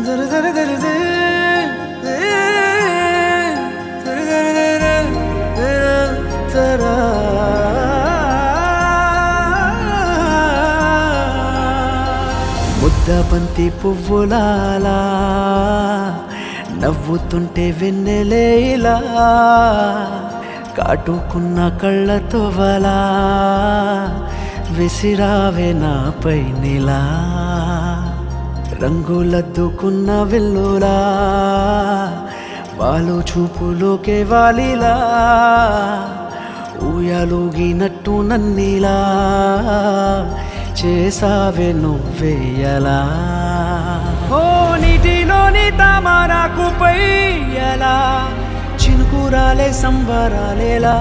ముద్దబంతి పువ్వులాలా నవ్వుతుంటే వెన్నెలేలా కాటుకున్న కళ్ళతో వలా విసిరావే నాపై నిలా రంగులద్దుకున్న వెల్లులా వాళ్ళు చూపులోకే వాలిలా ఊయలుగినట్టు నన్నిలా చేసావే నువ్వేయలా ఓ నీటిలోని తామరాకు పైయలా చినుకురాలే సంబరాలేలా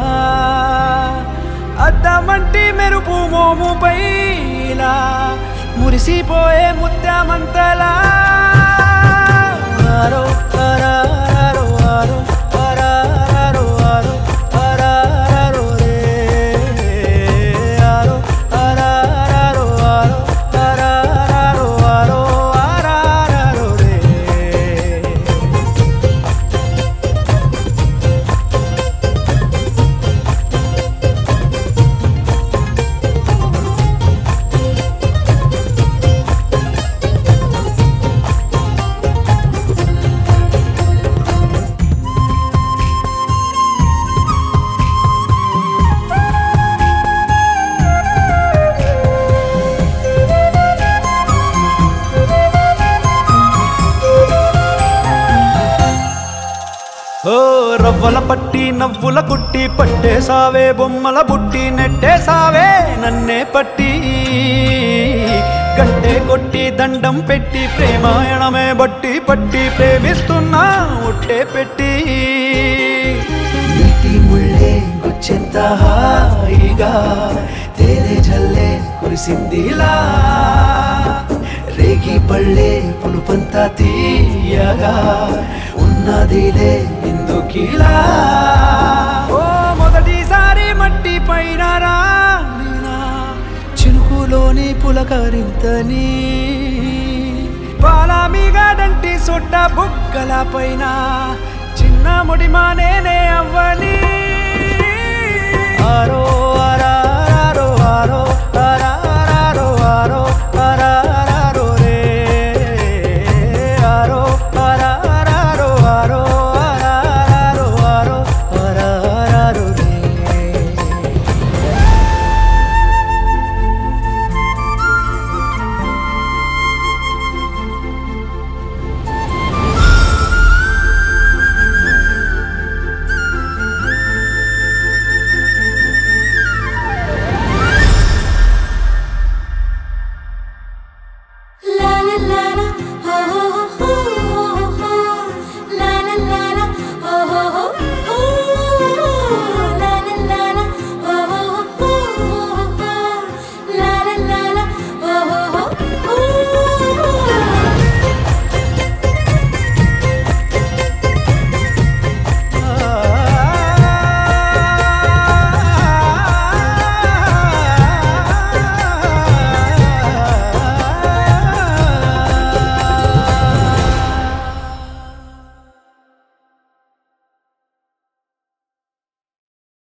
అద్దమంటి మెరుపు మోము పైలా మురిసిపోయే ముత్యమంతలా ఆరో ఆరారో ఆరో ఆరారో ఆరో ఆరారో రే ఆరో ఆరారో ఆరో ఆరారో ఆరో ఆరారో రే ఓ రవ్వల పట్టి నవ్వుల కుట్టి పట్టేసావే బొమ్మల బుట్టి నెట్టేసావే నన్నే పట్టి గంటే కొట్టి దండం పెట్టి ప్రేమాయణమే బట్టి పట్టి ప్రేమిస్తున్నా ఒట్టే పెట్టి నీటి ముళ్ళే గుచ్చెంత హాయిగా తేనె జల్లే కురిసిందిలా రేగి పళ్ళే పులుపంతా తీయగా ఉన్నదిలే ఎందుకిలా ఓ మొదటిసారి మట్టి పైన రాలినా చినుకులోని పులకరింతని పాలామిగాడంటి సొట్ట బుగ్గల పైన చిన్న ముడిమా నేనే అవ్వని ఆరో